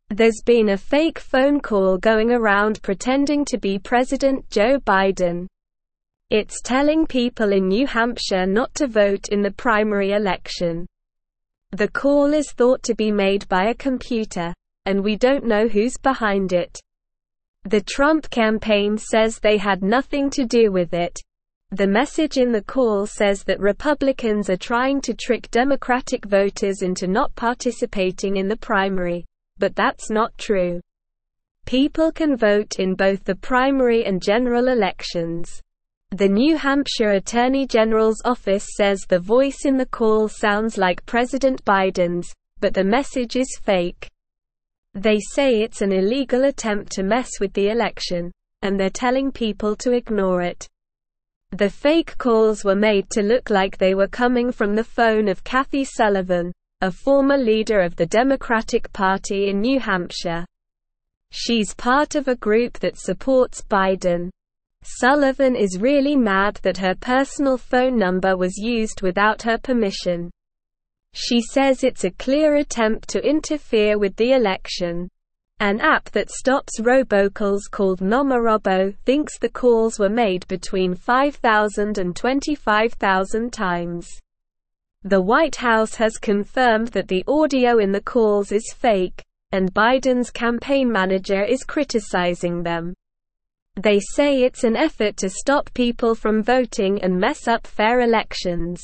There's been a fake phone call going around pretending to be President Joe Biden. It's telling people in New Hampshire not to vote in the primary election. The call is thought to be made by a computer, and we don't know who's behind it. The Trump campaign says they had nothing to do with it. The message in the call says that Republicans are trying to trick Democratic voters into not participating in the primary, but that's not true. People can vote in both the primary and general elections. The New Hampshire Attorney General's office says the voice in the call sounds like President Biden's, but the message is fake. They say it's an illegal attempt to mess with the election, and they're telling people to ignore it. The fake calls were made to look like they were coming from the phone of Kathy Sullivan, a former leader of the Democratic Party in New Hampshire. She's part of a group that supports Biden. Sullivan is really mad that her personal phone number was used without her permission. She says it's a clear attempt to interfere with the election. An app that stops robocalls called Nomorobo thinks the calls were made between 5,000 and 25,000 times. The White House has confirmed that the audio in the calls is fake, and Biden's campaign manager is criticizing them. They say it's an effort to stop people from voting and mess up fair elections.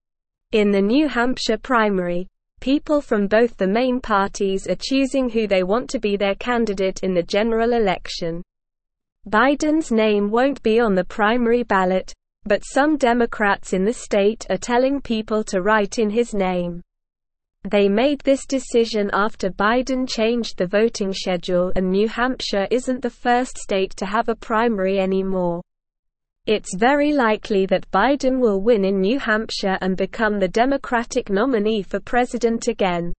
In the New Hampshire primary, people from both the main parties are choosing who they want to be their candidate in the general election. Biden's name won't be on the primary ballot, but some Democrats in the state are telling people to write in his name. They made this decision after Biden changed the voting schedule, and New Hampshire isn't the first state to have a primary anymore. It's very likely that Biden will win in New Hampshire and become the Democratic nominee for president again.